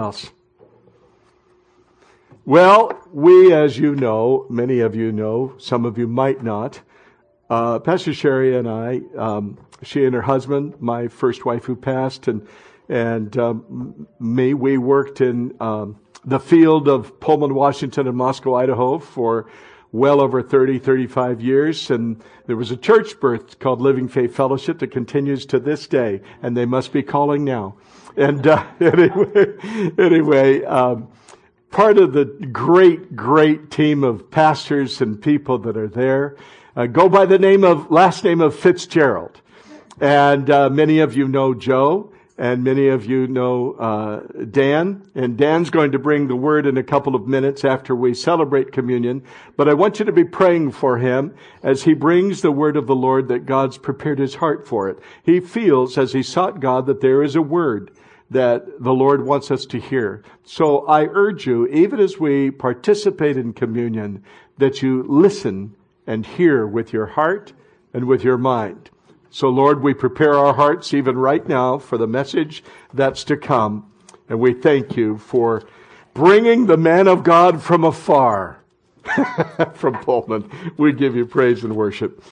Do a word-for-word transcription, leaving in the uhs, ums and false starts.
else? Well, we, as you know, many of you know, some of you might not, uh, Pastor Sherry and I, um, she and her husband, my first wife who passed, and and um, me, we worked in um, the field of Pullman, Washington, and Moscow, Idaho for well over thirty, thirty-five years. And there was a church birth called Living Faith Fellowship that continues to this day, and they must be calling now. And uh, anyway, anyway um, part of the great, great team of pastors and people that are there uh, go by the name of, last name of Fitzgerald. And uh, many of you know Joe. And many of you know uh Dan, and Dan's going to bring the word in a couple of minutes after we celebrate communion. But I want you to be praying for him as he brings the word of the Lord, that God's prepared his heart for it. He feels, as he sought God, that there is a word that the Lord wants us to hear. So I urge you, even as we participate in communion, that you listen and hear with your heart and with your mind. So, Lord, we prepare our hearts even right now for the message that's to come. And we thank you for bringing the man of God from afar, from Pullman. We give you praise and worship.